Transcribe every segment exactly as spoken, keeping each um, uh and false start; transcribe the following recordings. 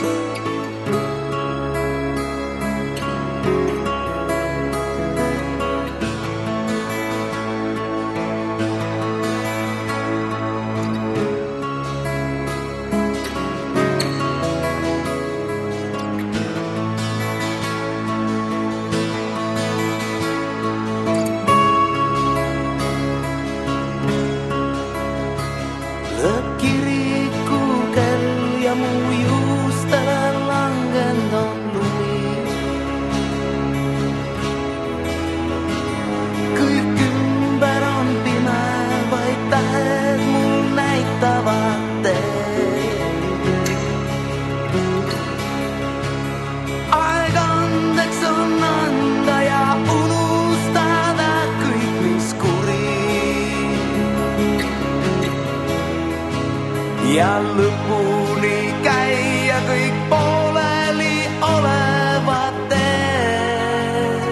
Ja lõpuni käia kõik pooleli olevad teed.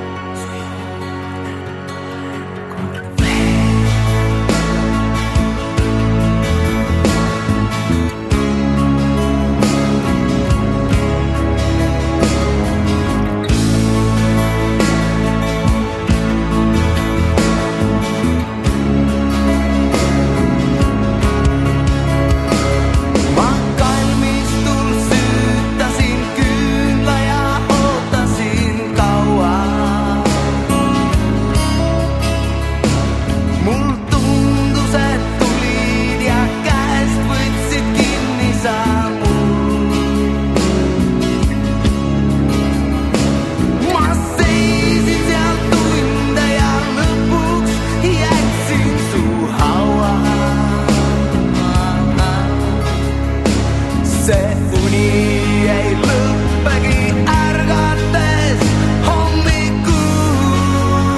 Se uni ei lõppegi ärgates hommikuun.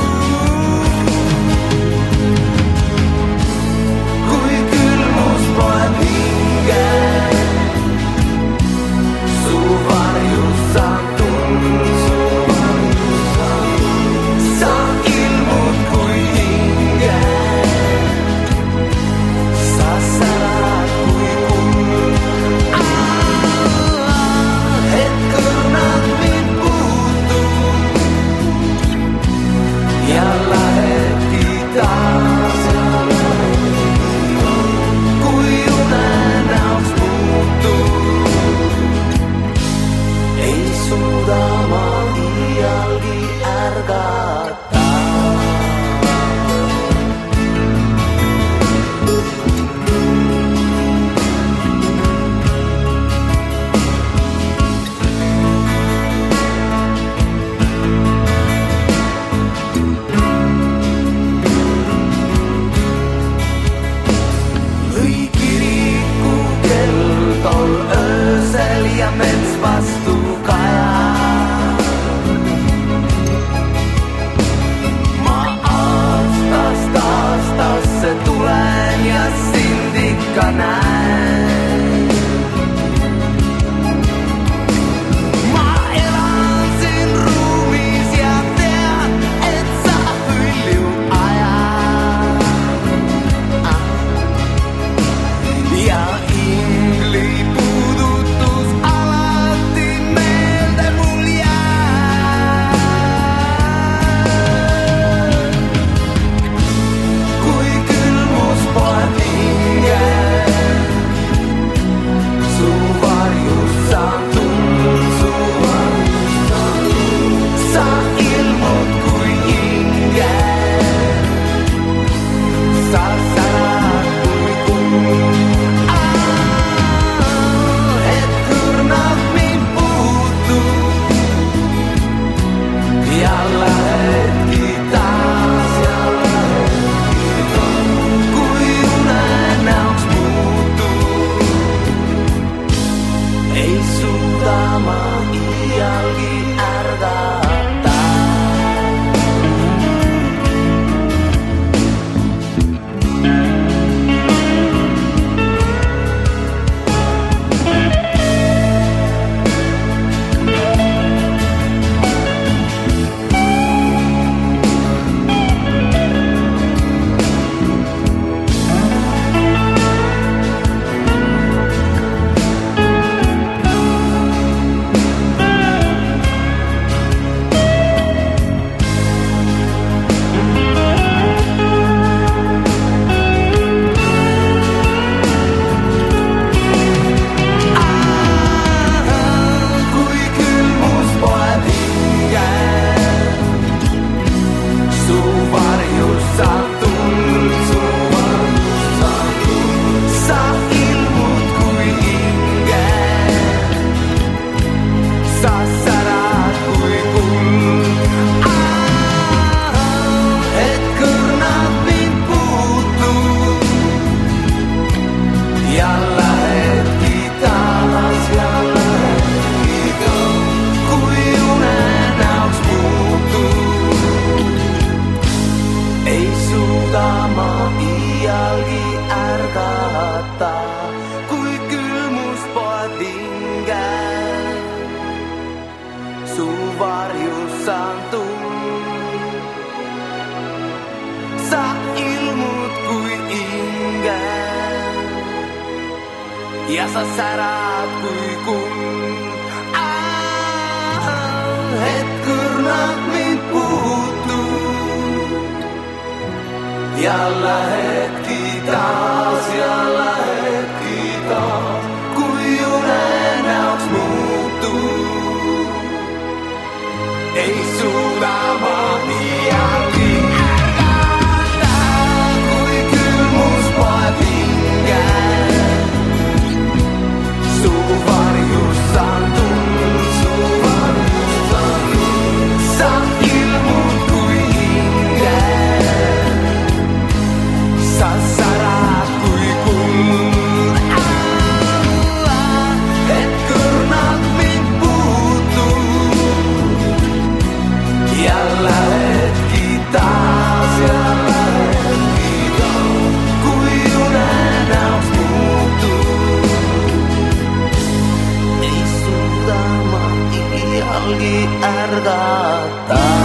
Kui külmus poeb hinge, su varjus saan tunda. Sa ilmud kui hinge, sa särad kui kuld. Ja lähetki taas, kui unenäoks muutub, ei suuda ma iialgi ärgata. Ja mets vastu kaja. Ma aastast aastasse tulen ja sind ikka näen. Ma elan siin ruumis ja tean, et sa hõljud ajad. Ja ingli puudutus alati meelde mul jääb. Kui külmus poeb hinge, su varjus saan tunda. Sa ilmud kui hinge, sa särad kui kuld. Ja lähetki taas, ja lähetki taas, kui unenäoks muutub, ei suuda ma iialgi ärgata. ja sa särad kui kuld. Et kõrnad mind puutud ja lähedki taas ja lähedki taas, kui unenäoks muutud. Ei suuda ma iialgi ärgata, kui külmus poeb hinge. Su varjus saan tund, su varjus saan tund, sa ilmud kui hinge. Sa särad kui kuld, et kõrnad mind puutud ja lähedki taas ja lähedki taas, kui unenäoks muutud. Ei suuda ma iialgi ärgata.